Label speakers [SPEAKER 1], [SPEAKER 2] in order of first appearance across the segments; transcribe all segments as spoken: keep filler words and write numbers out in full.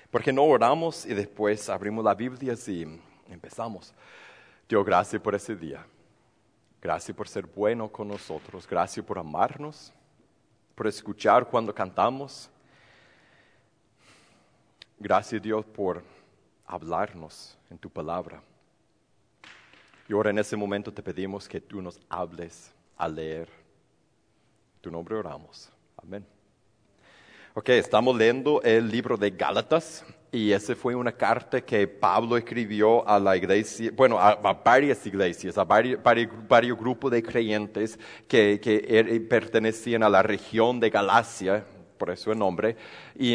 [SPEAKER 1] ¿Por qué no oramos y después abrimos la Biblia y empezamos? Dios, gracias por ese día. Gracias por ser bueno con nosotros. Gracias por amarnos, por escuchar cuando cantamos. Gracias, Dios, por hablarnos en tu palabra. Y ahora en ese momento te pedimos que tú nos hables a leer. En tu nombre oramos. Amén. Ok, estamos leyendo el libro de Gálatas y esa fue una carta que Pablo escribió a la iglesia, bueno, a, a varias iglesias, a varios, varios, varios grupos de creyentes que, que er, pertenecían a la región de Galacia, por eso el nombre, y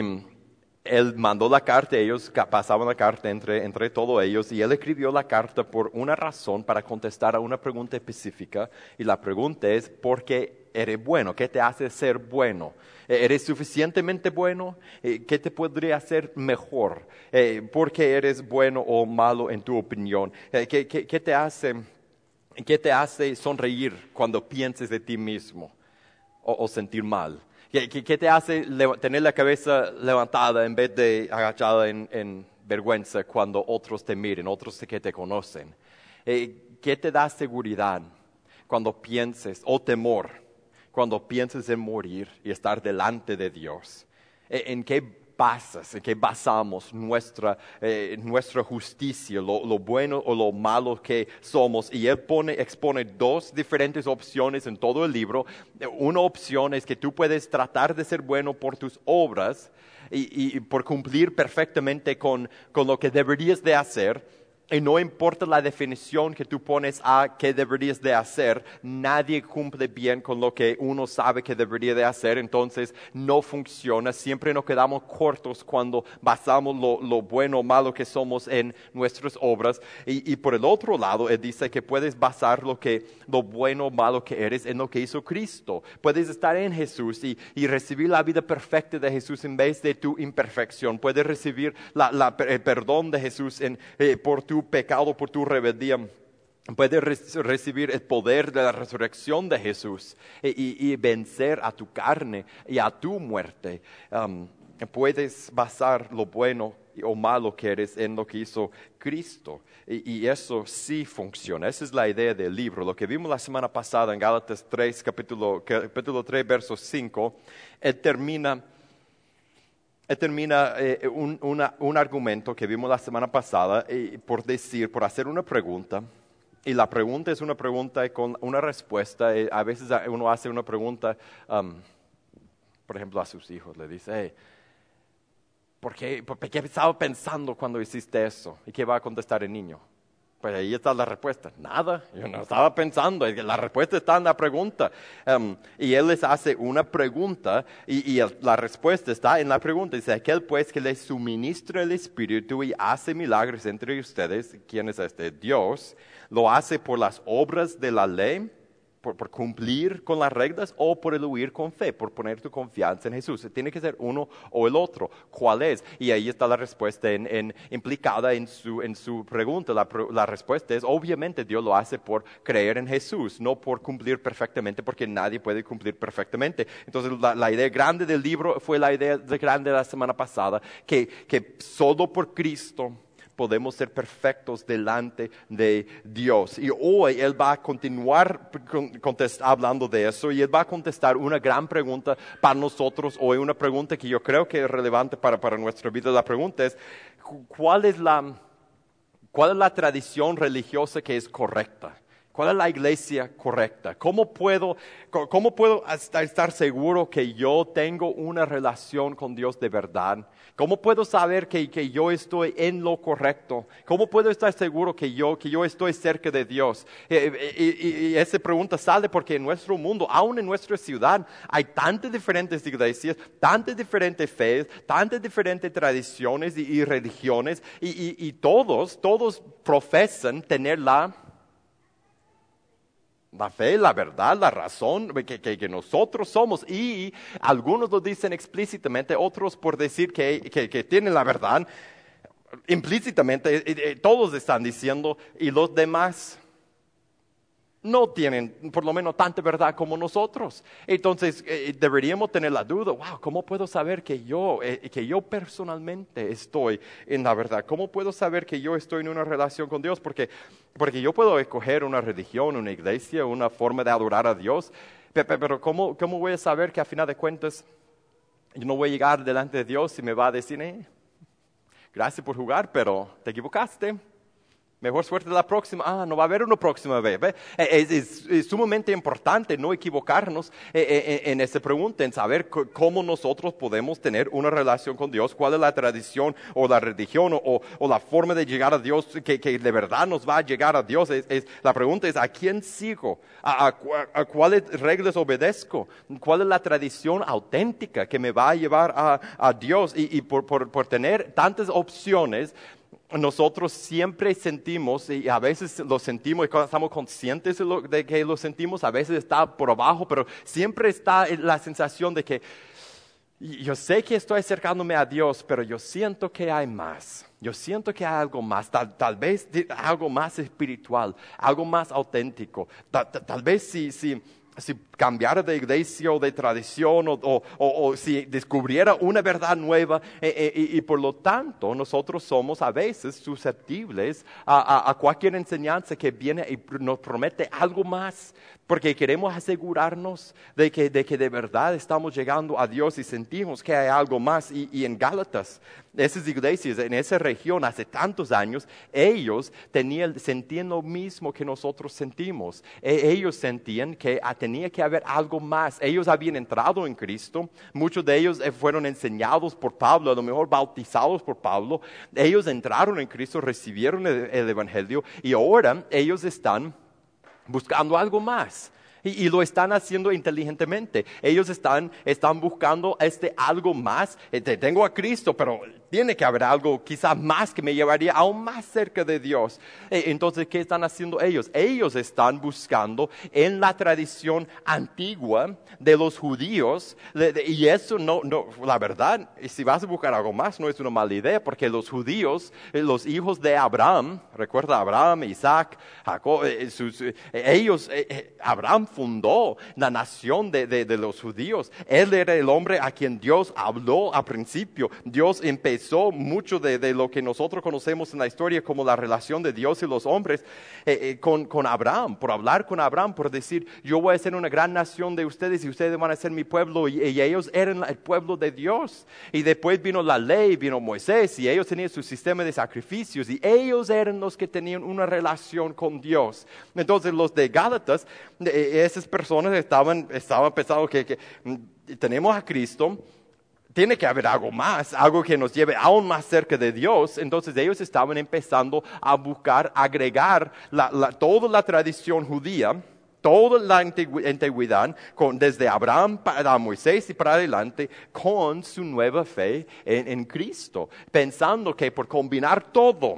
[SPEAKER 1] él mandó la carta, ellos pasaban la carta entre, entre todos ellos y él escribió la carta por una razón para contestar a una pregunta específica y la pregunta es, ¿por qué eres bueno? ¿Qué te hace ser bueno? ¿Eres suficientemente bueno? ¿Qué te podría hacer mejor? ¿Por qué eres bueno o malo en tu opinión? ¿Qué, qué, qué te hace, qué te hace sonreír cuando pienses de ti mismo o, o sentir mal? ¿Qué, qué, qué te hace tener la cabeza levantada en vez de agachada en, en vergüenza cuando otros te miren, otros que te conocen? ¿Qué te da seguridad cuando pienses, o temor, cuando pienses en morir y estar delante de Dios? ¿En qué basas, en qué basamos nuestra, eh, nuestra justicia, lo, lo bueno o lo malo que somos? Y él pone, expone dos diferentes opciones en todo el libro. Una opción es que tú puedes tratar de ser bueno por tus obras y, y por cumplir perfectamente con, con lo que deberías de hacer. Y no importa la definición que tú pones a qué deberías de hacer, nadie cumple bien con lo que uno sabe que debería de hacer, entonces no funciona. Siempre nos quedamos cortos cuando basamos lo, lo bueno o malo que somos en nuestras obras. Y, y por el otro lado, él dice que puedes basar lo, que, lo bueno o malo que eres en lo que hizo Cristo. Puedes estar en Jesús y, y recibir la vida perfecta de Jesús en vez de tu imperfección. Puedes recibir la, la, el perdón de Jesús en, eh, por tu pecado, por tu rebeldía. Puedes re- recibir el poder de la resurrección de Jesús y, y, y vencer a tu carne y a tu muerte. Um, puedes basar lo bueno o malo que eres en lo que hizo Cristo. Y, y eso sí funciona. Esa es la idea del libro. Lo que vimos la semana pasada en Gálatas tres, capítulo, capítulo tres, verso cinco, él termina... Él termina eh, un, una, un argumento que vimos la semana pasada eh, por decir, por hacer una pregunta, y la pregunta es una pregunta con una respuesta. Eh, a veces uno hace una pregunta, um, por ejemplo, a sus hijos, le dice, hey, ¿por qué, por qué estaba pensando cuando hiciste eso? ¿Y qué va a contestar el niño? Pues ahí está la respuesta. Nada, yo no estaba pensando. La respuesta está en la pregunta. Um, y él les hace una pregunta y, y el, la respuesta está en la pregunta. Dice, aquel pues que les suministra el Espíritu y hace milagros entre ustedes, ¿quién es este? Dios, lo hace por las obras de la ley, por, por cumplir con las reglas o por el huir con fe, por poner tu confianza en Jesús. Tiene que ser uno o el otro. ¿Cuál es? Y ahí está la respuesta en, en, implicada en su, en su pregunta. La, la respuesta es, obviamente Dios lo hace por creer en Jesús, no por cumplir perfectamente, porque nadie puede cumplir perfectamente. Entonces la, la idea grande del libro fue la idea grande de la semana pasada, que, que solo por Cristo podemos ser perfectos delante de Dios. Y hoy Él va a continuar contest- hablando de eso y Él va a contestar una gran pregunta para nosotros hoy, una pregunta que yo creo que es relevante para, para nuestra vida. La pregunta es, ¿cuál es la, cuál es la tradición religiosa que es correcta? ¿Cuál es la iglesia correcta? ¿Cómo puedo, cómo puedo estar seguro que yo tengo una relación con Dios de verdad? ¿Cómo puedo saber que, que yo estoy en lo correcto? ¿Cómo puedo estar seguro que yo, que yo estoy cerca de Dios? Y, y, y esa pregunta sale porque en nuestro mundo, aún en nuestra ciudad, hay tantas diferentes iglesias, tantas diferentes fees, tantas diferentes tradiciones y, y religiones, y, y, y todos, todos profesan tener la... La fe, la verdad, la razón que, que, que nosotros somos. Y algunos lo dicen explícitamente, otros por decir que, que, que tienen la verdad. Implícitamente, eh, eh, todos están diciendo, y los demás no tienen por lo menos tanta verdad como nosotros. Entonces eh, deberíamos tener la duda, wow, ¿cómo puedo saber que yo, eh, que yo personalmente estoy en la verdad? ¿Cómo puedo saber que yo estoy en una relación con Dios? Porque, porque yo puedo escoger una religión, una iglesia, una forma de adorar a Dios, pero, pero ¿cómo, ¿cómo voy a saber que a final de cuentas yo no voy a llegar delante de Dios y me va a decir, eh, gracias por jugar, pero te equivocaste? Mejor suerte la próxima. Ah, no va a haber una próxima vez. ¿Ve? Es, es, es sumamente importante no equivocarnos en, en, en esa pregunta, en saber c- cómo nosotros podemos tener una relación con Dios, cuál es la tradición o la religión o, o, o la forma de llegar a Dios que, que de verdad nos va a llegar a Dios. Es, es, la pregunta es, ¿a quién sigo? ¿A, a, a cuáles reglas obedezco? ¿Cuál es la tradición auténtica que me va a llevar a, a Dios? Y, y por, por, por tener tantas opciones, nosotros siempre sentimos, y a veces lo sentimos y cuando estamos conscientes de, lo, de que lo sentimos, a veces está por abajo, pero siempre está la sensación de que yo sé que estoy acercándome a Dios, pero yo siento que hay más. Yo siento que hay algo más, tal, tal vez algo más espiritual, algo más auténtico. Tal, tal, tal vez si... si si cambiara de iglesia o de tradición o, o, o, o si descubriera una verdad nueva eh, eh, y, y por lo tanto nosotros somos a veces susceptibles a, a, a cualquier enseñanza que viene y nos promete algo más porque queremos asegurarnos de que, de que de verdad estamos llegando a Dios y sentimos que hay algo más. Y, y en Gálatas, esas iglesias en esa región hace tantos años, ellos tenían, sentían lo mismo que nosotros sentimos. E- ellos sentían que ah, tenía que haber algo más. Ellos habían entrado en Cristo, muchos de ellos eh, fueron enseñados por Pablo, a lo mejor bautizados por Pablo. Ellos entraron en Cristo, recibieron el, el Evangelio y ahora ellos están buscando algo más. Y, y lo están haciendo inteligentemente. Ellos están, están buscando este algo más. Eh, tengo a Cristo, pero tiene que haber algo quizás más que me llevaría aún más cerca de Dios. Eh, entonces, ¿qué están haciendo ellos? Ellos están buscando en la tradición antigua de los judíos. De, de, y eso no, no, la verdad, si vas a buscar algo más, no es una mala idea, porque los judíos, eh, los hijos de Abraham, recuerda Abraham, Isaac, Jacob, eh, sus, eh, ellos, eh, Abraham fundó la nación de, de, de los judíos. Él era el hombre a quien Dios habló al principio. Dios empezó mucho de, de lo que nosotros conocemos en la historia como la relación de Dios y los hombres eh, eh, con, con Abraham, por hablar con Abraham, por decir, yo voy a ser una gran nación de ustedes y ustedes van a ser mi pueblo. Y, y ellos eran el pueblo de Dios. Y después vino la ley, vino Moisés y ellos tenían su sistema de sacrificios y ellos eran los que tenían una relación con Dios. Entonces los de Gálatas, eh, esas personas estaban, estaban pensando que, que mm, tenemos a Cristo, tiene que haber algo más, algo que nos lleve aún más cerca de Dios. Entonces ellos estaban empezando a buscar, agregar la, la, toda la tradición judía, toda la antigüedad, con, desde Abraham para Moisés y para adelante, con su nueva fe en, en Cristo, pensando que por combinar todo,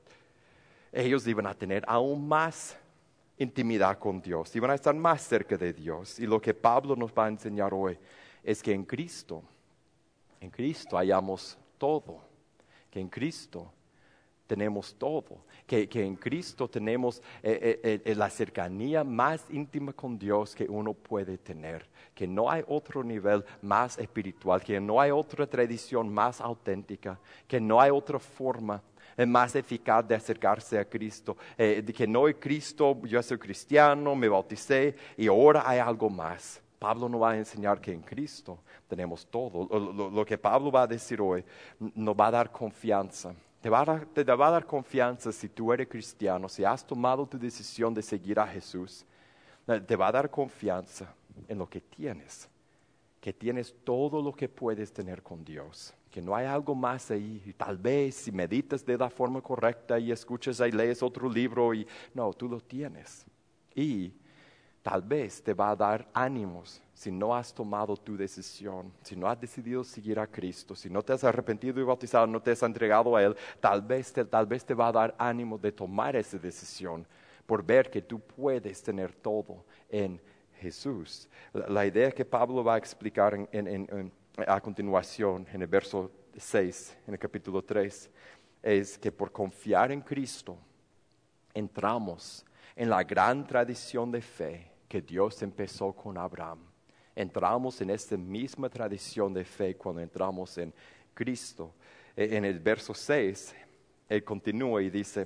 [SPEAKER 1] ellos iban a tener aún más intimidad con Dios, iban a estar más cerca de Dios. Y lo que Pablo nos va a enseñar hoy es que en Cristo, en Cristo hallamos todo, que en Cristo tenemos todo, que, que en Cristo tenemos eh, eh, eh, la cercanía más íntima con Dios que uno puede tener, que no hay otro nivel más espiritual, que no hay otra tradición más auténtica, que no hay otra forma es más eficaz de acercarse a Cristo, eh, de que no es Cristo, yo soy cristiano, me bauticé y ahora hay algo más. Pablo nos va a enseñar que en Cristo tenemos todo. Lo, lo, lo que Pablo va a decir hoy nos va a dar confianza. Te va, a dar, te va a dar confianza si tú eres cristiano, si has tomado tu decisión de seguir a Jesús. Te va a dar confianza en lo que tienes, que tienes todo lo que puedes tener con Dios, que no hay algo más ahí. Y tal vez si meditas de la forma correcta y escuchas y lees otro libro, y no, tú lo tienes. Y tal vez te va a dar ánimos si no has tomado tu decisión, si no has decidido seguir a Cristo, si no te has arrepentido y bautizado, no te has entregado a Él, tal vez te, tal vez te va a dar ánimo de tomar esa decisión por ver que tú puedes tener todo en Jesús. La, la idea que Pablo va a explicar en, en, en, a continuación, en el verso seis, en el capítulo tres, es que por confiar en Cristo, entramos en la gran tradición de fe que Dios empezó con Abraham. Entramos en esta misma tradición de fe cuando entramos en Cristo. En el verso seis, Él continúa y dice,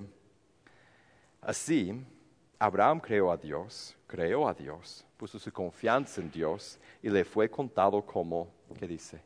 [SPEAKER 1] así, Abraham creó a Dios, creó a Dios, puso su confianza en Dios y le fue contado como, ¿qué dice?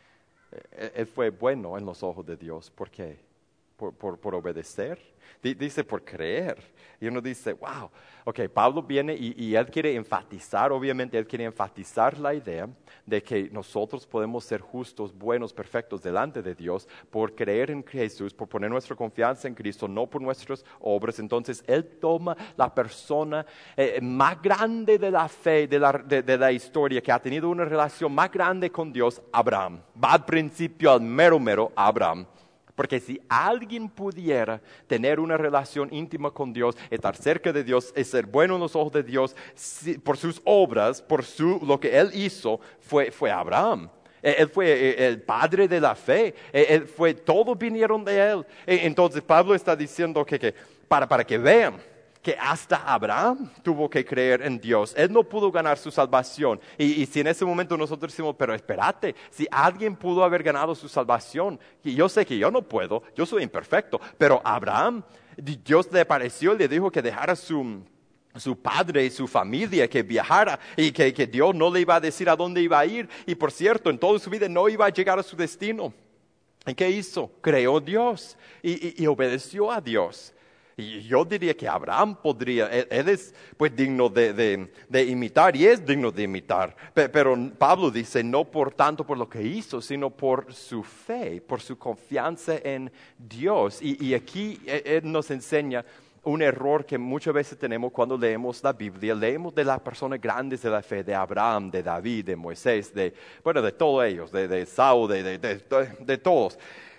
[SPEAKER 1] Él fue bueno en los ojos de Dios. ¿Por qué? Por, por, por obedecer. Dice por creer. Y uno dice, wow. Ok, Pablo viene y, y él quiere enfatizar, obviamente él quiere enfatizar la idea de que nosotros podemos ser justos, buenos, perfectos delante de Dios por creer en Jesús, por poner nuestra confianza en Cristo, no por nuestras obras. Entonces él toma la persona eh, más grande de la fe, de la, de, de la historia, que ha tenido una relación más grande con Dios, Abraham. Va al principio al mero mero Abraham. Porque si alguien pudiera tener una relación íntima con Dios, estar cerca de Dios, y ser bueno en los ojos de Dios, si, por sus obras, por su, lo que él hizo, fue, fue Abraham. Él fue el padre de la fe. Él fue, todos vinieron de él. Entonces Pablo está diciendo que, que para, para que vean que hasta Abraham tuvo que creer en Dios. Él no pudo ganar su salvación. Y, y si en ese momento nosotros decimos, pero espérate, si alguien pudo haber ganado su salvación, y yo sé que yo no puedo, yo soy imperfecto, pero Abraham, Dios le apareció y le dijo que dejara su, su padre y su familia, que viajara y que, que Dios no le iba a decir a dónde iba a ir. Y por cierto, en toda su vida no iba a llegar a su destino. ¿Y qué hizo? Creó Dios y, y, y obedeció a Dios. Y yo diría que Abraham podría, él, él es pues digno de, de, de imitar y es digno de imitar. Pero, pero Pablo dice no por tanto por lo que hizo, sino por su fe, por su confianza en Dios. Y, y aquí él, él nos enseña un error que muchas veces tenemos cuando leemos la Biblia. Leemos de las personas grandes de la fe, de Abraham, de David, de Moisés, de, bueno, de todos ellos, de, de Saúl, de, de, de, de, de todos.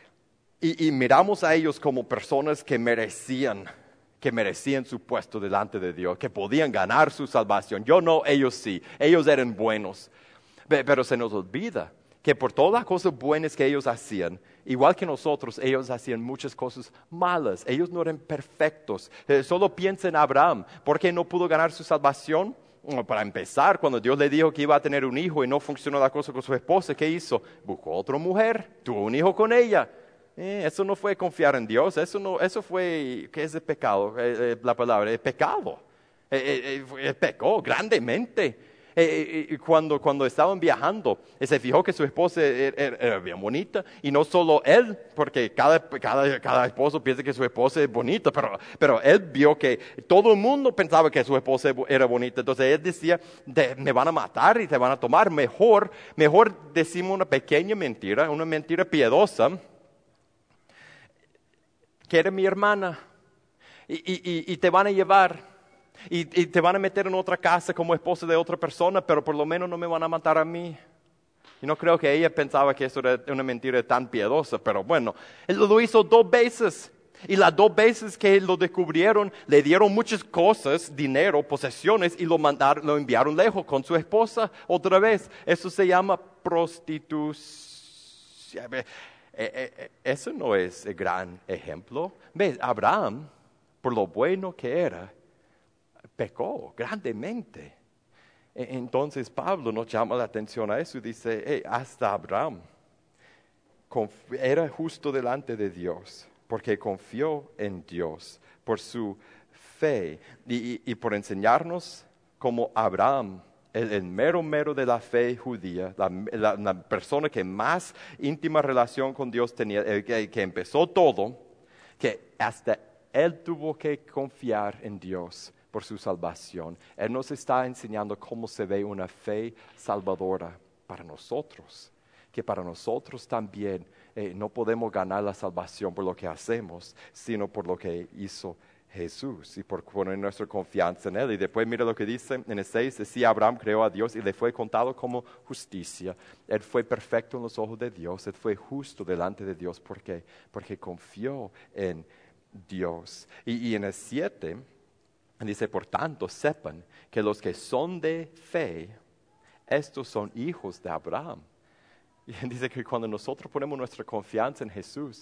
[SPEAKER 1] Y, y miramos a ellos como personas que merecían, que merecían su puesto delante de Dios, que podían ganar su salvación. Yo no, ellos sí, ellos eran buenos. Pero se nos olvida que por todas las cosas buenas que ellos hacían, igual que nosotros, ellos hacían muchas cosas malas. Ellos no eran perfectos. Eh, solo piensa en Abraham. ¿Por qué no pudo ganar su salvación? Bueno, para empezar, cuando Dios le dijo que iba a tener un hijo y no funcionó la cosa con su esposa, ¿qué hizo? Buscó otra mujer, tuvo un hijo con ella. Eh, eso no fue confiar en Dios, eso, no, eso fue, ¿qué es el pecado? Eh, eh, la palabra, el pecado. Eh, eh, eh, pecó grandemente. Eh, eh, cuando, cuando estaban viajando, eh, se fijó que su esposa era, era, era bien bonita, y no solo él, porque cada, cada, cada esposo piensa que su esposa es bonita, pero, pero él vio que todo el mundo pensaba que su esposa era bonita. Entonces él decía, me van a matar y te van a tomar, mejor, mejor decimos una pequeña mentira, una mentira piadosa, que eres mi hermana, y, y, y te van a llevar, y, y te van a meter en otra casa como esposa de otra persona, pero por lo menos no me van a matar a mí. Y no creo que ella pensaba que eso era una mentira tan piadosa, pero bueno, él lo hizo dos veces. Y las dos veces que lo descubrieron, le dieron muchas cosas, dinero, posesiones, y lo mandaron, lo enviaron lejos con su esposa otra vez. Eso se llama prostitución. Eh, eh, eso no es el gran ejemplo. ¿Ves? Abraham, por lo bueno que era, pecó grandemente. Entonces Pablo nos llama la atención a eso y dice, hey, hasta Abraham era justo delante de Dios, porque confió en Dios por su fe y, y, y por enseñarnos como Abraham, El, el mero mero de la fe judía, la, la, la persona que más íntima relación con Dios tenía, el que, que empezó todo, que hasta él tuvo que confiar en Dios por su salvación. Él nos está enseñando cómo se ve una fe salvadora para nosotros, que para nosotros también eh, no podemos ganar la salvación por lo que hacemos, sino por lo que hizo Jesús y por poner nuestra confianza en Él. Y después mira lo que dice en el seis, así Abraham creó a Dios y le fue contado como justicia. Él fue perfecto en los ojos de Dios, él fue justo delante de Dios. ¿Por qué? Porque confió en Dios. Y, y en el siete dice, por tanto, sepan que los que son de fe, estos son hijos de Abraham. Y dice que cuando nosotros ponemos nuestra confianza en Jesús,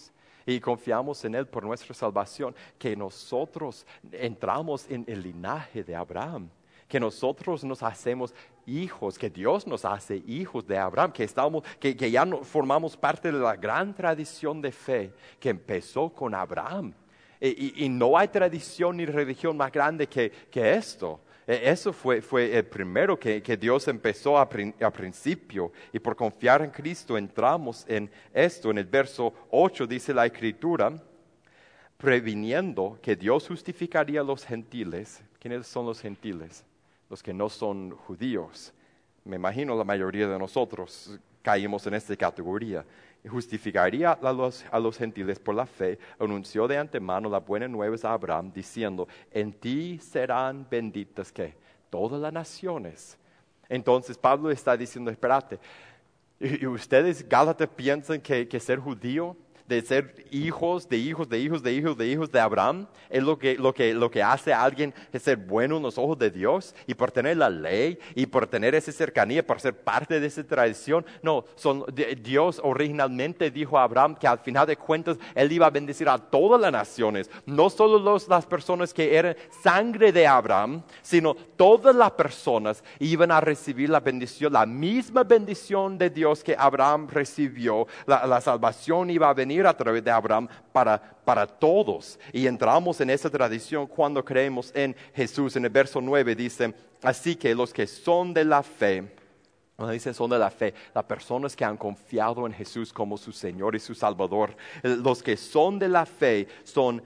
[SPEAKER 1] y confiamos en Él por nuestra salvación, que nosotros entramos en el linaje de Abraham, que nosotros nos hacemos hijos, que Dios nos hace hijos de Abraham, que, estamos, que, que ya no, formamos parte de la gran tradición de fe que empezó con Abraham. Y, y, y no hay tradición ni religión más grande que, que esto. Eso fue, fue el primero que, que Dios empezó a, a principio, y por confiar en Cristo entramos en esto. En el verso ocho dice la Escritura, previniendo que Dios justificaría a los gentiles. ¿Quiénes son los gentiles? Los que no son judíos. Me imagino la mayoría de nosotros caímos en esta categoría. Justificaría a los, a los gentiles por la fe, anunció de antemano las buenas nuevas a Abraham, diciendo, en ti serán benditas, ¿qué? Todas las naciones. Entonces Pablo está diciendo, espérate, ¿y ustedes Gálatas piensan que, que ser judío, de ser hijos, de hijos, de hijos, de hijos, de hijos de Abraham, es lo que, lo que, lo que hace a alguien es ser bueno en los ojos de Dios, y por tener la ley, y por tener esa cercanía, por ser parte de esa tradición? No, son, Dios originalmente dijo a Abraham que al final de cuentas Él iba a bendecir a todas las naciones, no solo los, las personas que eran sangre de Abraham, sino todas las personas iban a recibir la bendición, la misma bendición de Dios que Abraham recibió. La, la salvación iba a venir a través de Abraham para, para todos. Y entramos en esa tradición cuando creemos en Jesús. En el verso nueve dice, así que los que son de la fe, cuando dicen son de la fe, las personas que han confiado en Jesús como su Señor y su Salvador, los que son de la fe son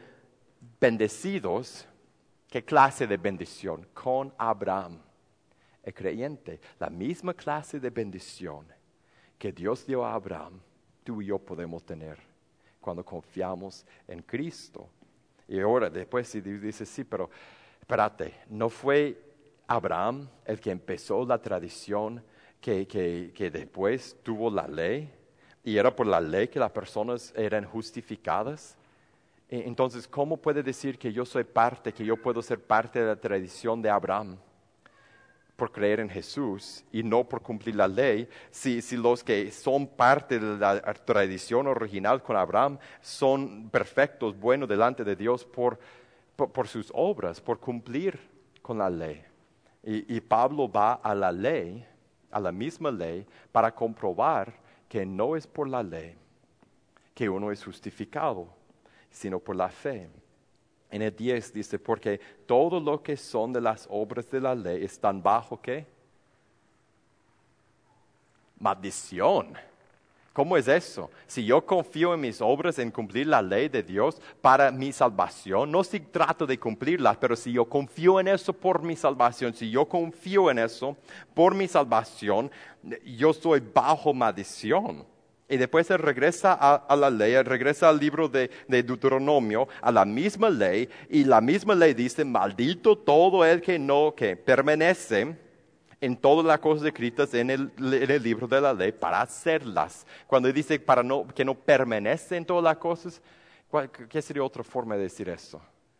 [SPEAKER 1] bendecidos. ¿Qué clase de bendición? Con Abraham, el creyente, la misma clase de bendición que Dios dio a Abraham, tú y yo podemos tener cuando confiamos en Cristo. Y ahora, después si dices, sí, pero espérate, ¿no fue Abraham el que empezó la tradición que, que, que después tuvo la ley? Y era por la ley que las personas eran justificadas. Entonces, ¿cómo puede decir que yo soy parte, que yo puedo ser parte de la tradición de Abraham? Por creer en Jesús y no por cumplir la ley, si, si los que son parte de la tradición original con Abraham son perfectos, buenos delante de Dios por, por, por sus obras, por cumplir con la ley. Y, y Pablo va a la ley, a la misma ley, para comprobar que no es por la ley que uno es justificado, sino por la fe. En el diez dice, porque todo lo que son de las obras de la ley están bajo, ¿qué? Maldición. ¿Cómo es eso? Si yo confío en mis obras, en cumplir la ley de Dios para mi salvación, no si trato de cumplirla, pero si yo confío en eso por mi salvación, si yo confío en eso por mi salvación, yo estoy bajo maldición. Y después él regresa a, a la ley, él regresa al libro de, de Deuteronomio, a la misma ley, y la misma ley dice, maldito todo el que no, que permanece en todas las cosas escritas en el, en el libro de la ley para hacerlas. Cuando dice para no, que no permanece en todas las cosas, ¿cuál, ¿qué sería otra forma de decir eso?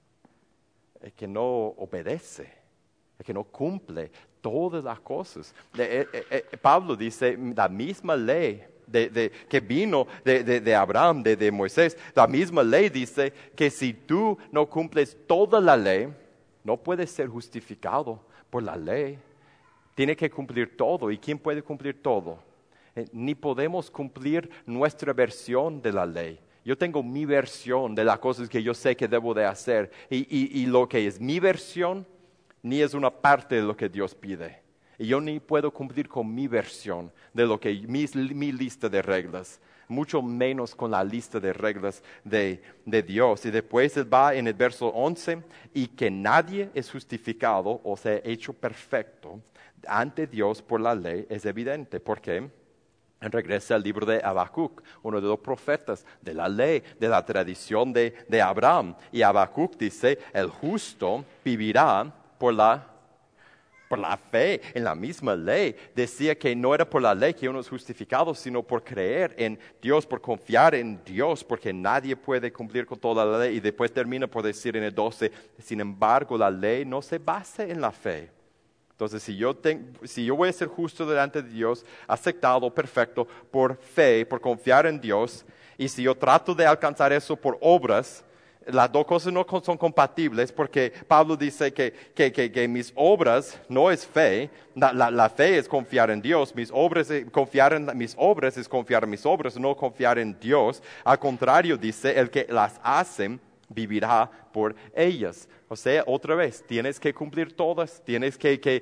[SPEAKER 1] El que no obedece, el que no cumple todas las cosas. Eh, eh, eh, Pablo dice, la misma ley De, de, que vino de, de, de Abraham, de, de Moisés, la misma ley dice que si tú no cumples toda la ley, no puedes ser justificado por la ley. Tiene que cumplir todo. ¿Y quién puede cumplir todo? Eh, ni podemos cumplir nuestra versión de la ley. Yo tengo mi versión de las cosas que yo sé que debo de hacer. Y, y, y lo que es mi versión, ni es una parte de lo que Dios pide. Y yo ni puedo cumplir con mi versión de lo que mi, mi lista de reglas, mucho menos con la lista de reglas de, de Dios. Y después él va en el verso once, y que nadie es justificado o sea hecho perfecto ante Dios por la ley es evidente. ¿Por qué? Regresa al libro de Habacuc, uno de los profetas de la ley, de la tradición de, de Abraham. Y Habacuc dice, el justo vivirá por la por la fe en la misma ley. Decía que no era por la ley que uno es justificado, sino por creer en Dios, por confiar en Dios, porque nadie puede cumplir con toda la ley. Y después termina por decir en el doce, sin embargo, la ley no se basa en la fe. Entonces, si yo, tengo, si yo voy a ser justo delante de Dios, aceptado, perfecto, por fe, por confiar en Dios, Y si yo trato de alcanzar eso por obras, las dos cosas no son compatibles porque Pablo dice que, que, que, que mis obras no es fe, la, la, la fe es confiar en Dios, mis obras, confiar en mis obras es confiar en mis obras, no confiar en Dios. Al contrario, dice, el que las hace vivirá por ellas. O sea, otra vez, tienes que cumplir todas, tienes que, que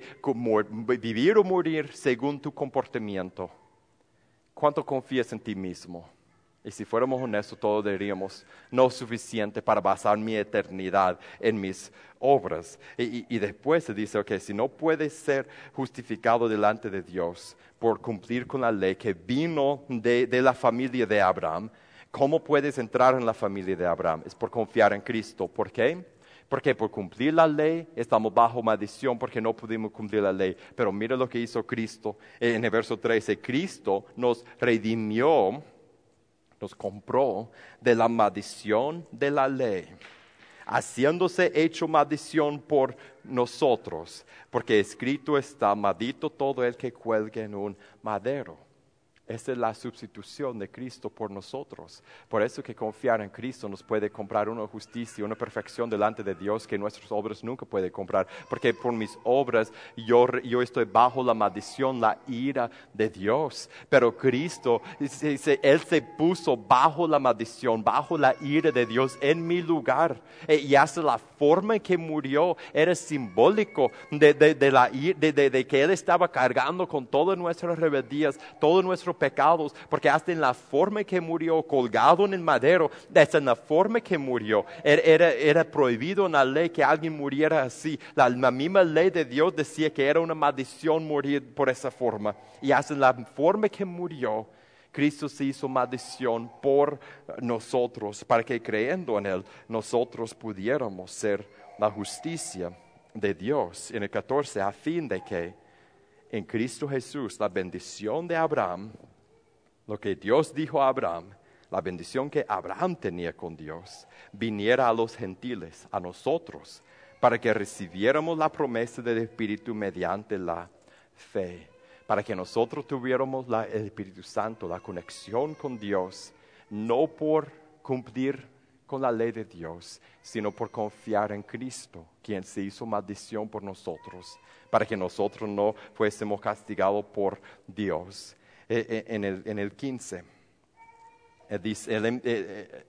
[SPEAKER 1] vivir o morir según tu comportamiento. ¿Cuánto confías en ti mismo? Y si fuéramos honestos, todos diríamos, no es suficiente para basar mi eternidad en mis obras. Y, y, y después se dice, ok, si no puedes ser justificado delante de Dios por cumplir con la ley que vino de, de la familia de Abraham, ¿cómo puedes entrar en la familia de Abraham? Es por confiar en Cristo. ¿Por qué? Porque por cumplir la ley estamos bajo maldición porque no pudimos cumplir la ley. Pero mira lo que hizo Cristo en el verso trece. Cristo nos redimió, nos compró de la maldición de la ley, haciéndose hecho maldición por nosotros, porque escrito está, maldito todo el que cuelgue en un madero. Esa es la sustitución de Cristo por nosotros. Por eso que confiar en Cristo nos puede comprar una justicia, una perfección delante de Dios que nuestras obras nunca pueden comprar. Porque por mis obras yo, yo estoy bajo la maldición, la ira de Dios. Pero Cristo, Él se puso bajo la maldición, bajo la ira de Dios en mi lugar. Y hasta la forma en que murió era simbólico de, de, de, la, de, de, de que Él estaba cargando con todas nuestras rebeldías, todo nuestro pecados, porque hasta en la forma que murió, colgado en el madero, hasta en la forma que murió, era, era, era prohibido en la ley que alguien muriera así. La, la misma ley de Dios decía que era una maldición morir por esa forma. Y hasta en la forma que murió, Cristo se hizo maldición por nosotros, para que creyendo en Él, nosotros pudiéramos ser la justicia de Dios. En el catorce, a fin de que en Cristo Jesús la bendición de Abraham, lo que Dios dijo a Abraham, la bendición que Abraham tenía con Dios, viniera a los gentiles, a nosotros, para que recibiéramos la promesa del Espíritu mediante la fe, para que nosotros tuviéramos la, el Espíritu Santo, la conexión con Dios, no por cumplir con la ley de Dios, sino por confiar en Cristo, quien se hizo maldición por nosotros, para que nosotros no fuésemos castigados por Dios. En el, en el quince, dice, el, eh, eh,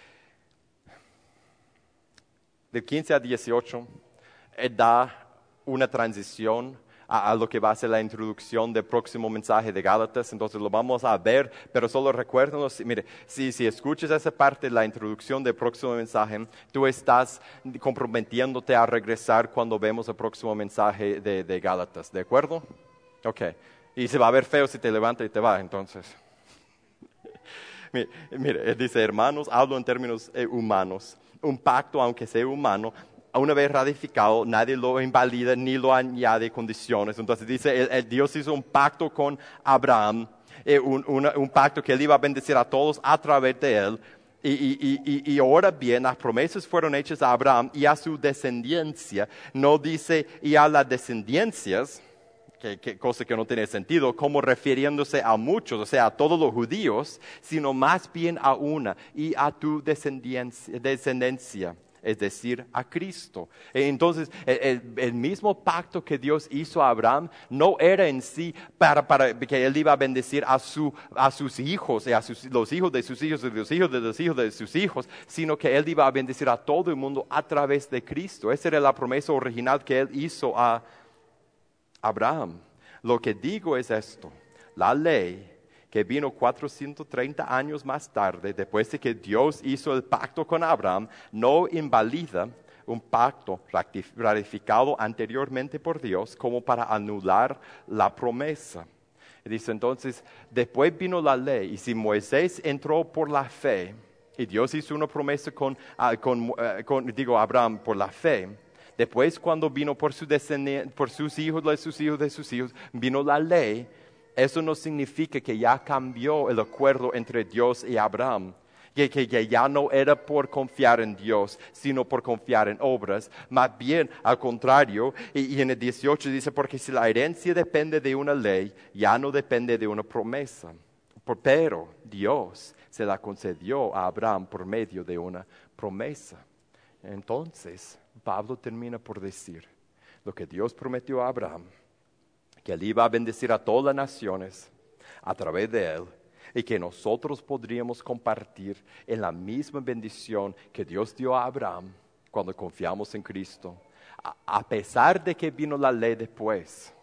[SPEAKER 1] del quince a dieciocho, él da una transición a, a lo que va a ser la introducción del próximo mensaje de Gálatas. Entonces lo vamos a ver, pero solo recuérdanos, mire, si, si escuchas esa parte de la introducción del próximo mensaje, tú estás comprometiéndote a regresar cuando vemos el próximo mensaje de, de Gálatas, ¿de acuerdo? Ok. Y se va a ver feo si te levanta y te va, entonces. Mire, mire, él dice, hermanos, hablo en términos eh, humanos. Un pacto, aunque sea humano, una vez ratificado, nadie lo invalida ni lo añade condiciones. Entonces dice, el, el Dios hizo un pacto con Abraham, eh, un, una, un pacto que él iba a bendecir a todos a través de él. Y, y, y, y ahora bien, las promesas fueron hechas a Abraham y a su descendencia. No dice, y a las descendencias, Que, que cosa que no tiene sentido, como refiriéndose a muchos, o sea, a todos los judíos, sino más bien a una, y a tu descendencia, descendencia es decir, a Cristo. Entonces, el, el mismo pacto que Dios hizo a Abraham no era en sí para, para que él iba a bendecir a, su, a sus hijos, y a sus, los hijos de sus hijos, de los hijos de los hijos de sus hijos, sino que él iba a bendecir a todo el mundo a través de Cristo. Esa era la promesa original que él hizo a Abraham. Lo que digo es esto, la ley que vino cuatrocientos treinta años más tarde, después de que Dios hizo el pacto con Abraham, no invalida un pacto ratificado anteriormente por Dios como para anular la promesa. Y dice entonces, después vino la ley, y si Moisés entró por la fe, y Dios hizo una promesa con, con, con digo, Abraham por la fe, después, cuando vino por, su por sus hijos, de sus hijos, de sus hijos, vino la ley. Eso no significa que ya cambió el acuerdo entre Dios y Abraham. Que, que, que ya no era por confiar en Dios, sino por confiar en obras. Más bien, al contrario, y, y en el dieciocho dice, porque si la herencia depende de una ley, ya no depende de una promesa. Por- Pero Dios se la concedió a Abraham por medio de una promesa. Entonces, Pablo termina por decir, lo que Dios prometió a Abraham, que él iba a bendecir a todas las naciones a través de él, y que nosotros podríamos compartir en la misma bendición que Dios dio a Abraham cuando confiamos en Cristo. A, a pesar de que vino la ley después,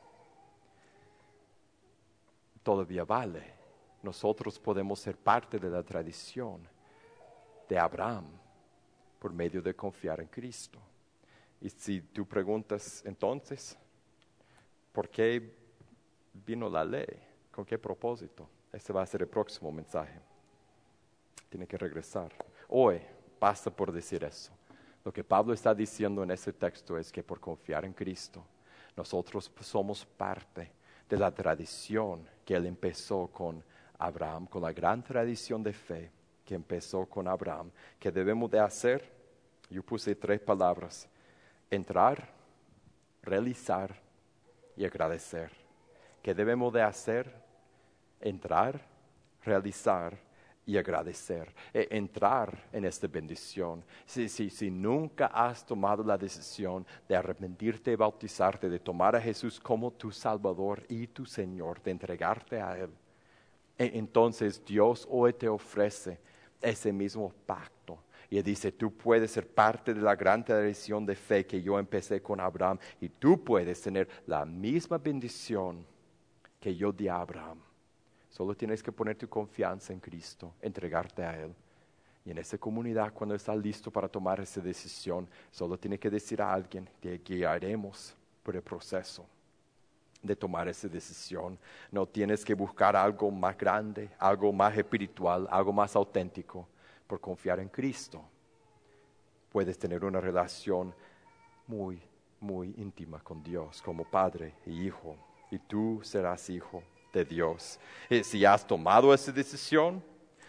[SPEAKER 1] todavía vale. Nosotros podemos ser parte de la tradición de Abraham por medio de confiar en Cristo. Y si tú preguntas entonces, ¿por qué vino la ley? ¿Con qué propósito? Ese va a ser el próximo mensaje. Tiene que regresar. Hoy basta por decir eso. Lo que Pablo está diciendo en ese texto es que por confiar en Cristo, nosotros somos parte de la tradición que él empezó con Abraham, con la gran tradición de fe que empezó con Abraham. ¿Qué debemos de hacer? Yo puse tres palabras: entrar, realizar y agradecer. ¿Qué debemos de hacer? Entrar, realizar y agradecer. E- entrar en esta bendición. Si, si, si nunca has tomado la decisión de arrepentirte y bautizarte, de tomar a Jesús como tu Salvador y tu Señor, de entregarte a Él, e- entonces Dios hoy te ofrece ese mismo pacto. Y Él dice, tú puedes ser parte de la gran tradición de fe que yo empecé con Abraham, y tú puedes tener la misma bendición que yo di a Abraham. Solo tienes que poner tu confianza en Cristo, entregarte a Él. Y en esa comunidad, cuando estás listo para tomar esa decisión, solo tienes que decir a alguien, te guiaremos por el proceso de tomar esa decisión. No tienes que buscar algo más grande, algo más espiritual, algo más auténtico. Por confiar en Cristo, puedes tener una relación muy, muy íntima con Dios, como padre y hijo. Y tú serás hijo de Dios. Y si has tomado esa decisión,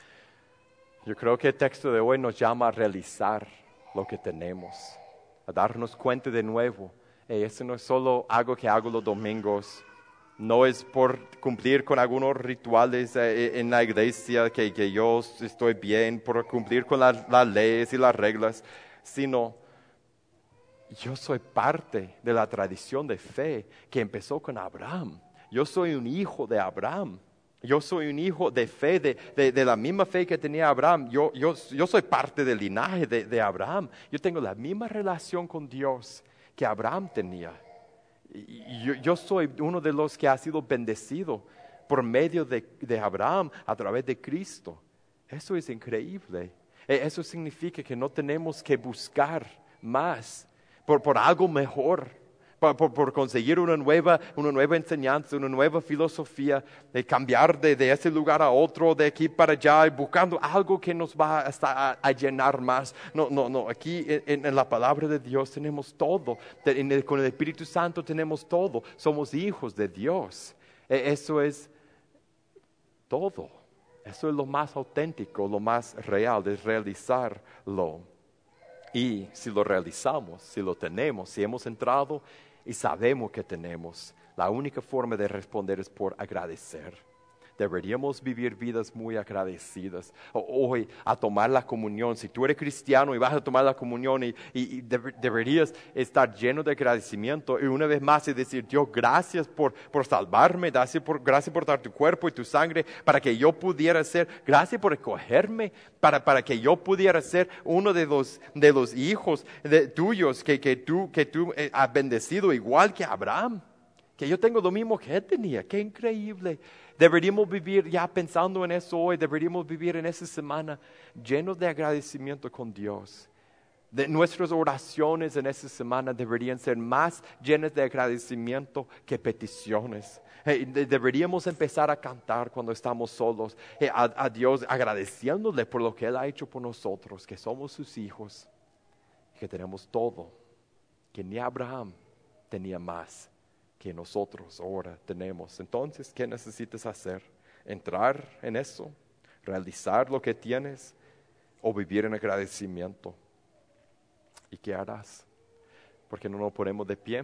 [SPEAKER 1] yo creo que el texto de hoy nos llama a realizar lo que tenemos, a darnos cuenta de nuevo. Eh, eso no es solo algo que hago los domingos, no es por cumplir con algunos rituales eh, en la iglesia que, que yo estoy bien, por cumplir con la- las leyes y las reglas, sino yo soy parte de la tradición de fe que empezó con Abraham. Yo soy un hijo de Abraham. Yo soy un hijo de fe, de, de, de la misma fe que tenía Abraham. Yo, yo, yo soy parte del linaje de, de Abraham. Yo tengo la misma relación con Dios que Abraham tenía. Y- y Yo, yo soy uno de los que ha sido bendecido por medio de, de Abraham a través de Cristo. Eso es increíble. E- Eso significa que no tenemos que buscar más por, por algo mejor, por, por- por conseguir una nueva, una nueva enseñanza, una nueva filosofía, de cambiar de, de ese lugar a otro, de aquí para allá, y buscando algo que nos va hasta a, a llenar más. No, no, no. Aquí en, en la palabra de Dios tenemos todo. De- en el- con el Espíritu Santo tenemos todo. Somos hijos de Dios. E- Eso es todo. Eso es lo más auténtico, lo más real, de realizarlo. Y si lo realizamos, si lo tenemos, si hemos entrado y sabemos que tenemos, la única forma de responder es por agradecer. Deberíamos vivir vidas muy agradecidas. O- Hoy, a tomar la comunión, si tú eres cristiano y vas a tomar la comunión, y, y- y deb- deberías estar lleno de agradecimiento y una vez más y decir, Dios, gracias por, por salvarme, gracias por, gracias por dar tu cuerpo y tu sangre para que yo pudiera ser, gracias por escogerme, para, para que yo pudiera ser uno de los, de los hijos de, tuyos que, que tú, que tú eh, has bendecido igual que Abraham. Que yo tengo lo mismo que él tenía. Qué increíble. Deberíamos vivir ya pensando en eso hoy. Deberíamos vivir en esa semana llenos de agradecimiento con Dios. De nuestras oraciones en esa semana deberían ser más llenas de agradecimiento que peticiones. Eh, de- deberíamos empezar a cantar cuando estamos solos eh, a, a Dios, agradeciéndole por lo que Él ha hecho por nosotros, que somos sus hijos, que tenemos todo, que ni Abraham tenía más que nosotros ahora tenemos. Entonces, ¿qué necesitas hacer? ¿Entrar en eso? ¿Realizar lo que tienes? ¿O vivir en agradecimiento? ¿Y qué harás? Porque no nos ponemos de pie.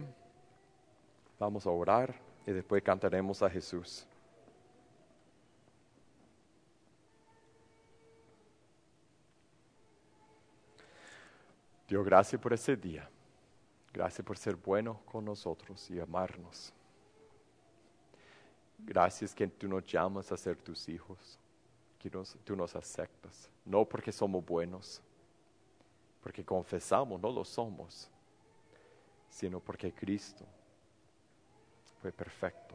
[SPEAKER 1] Vamos a orar y después cantaremos a Jesús. Dios, gracias por ese día. Gracias por ser bueno con nosotros y amarnos. Gracias que tú nos llamas a ser tus hijos, que nos- tú nos aceptas. No porque somos buenos, porque confesamos, no lo somos, sino porque Cristo fue perfecto.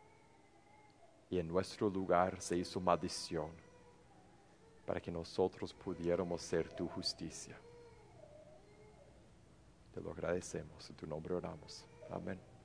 [SPEAKER 1] Y en nuestro lugar se hizo maldición para que nosotros pudiéramos ser tu justicia. Te lo agradecemos, en tu nombre oramos. Amén.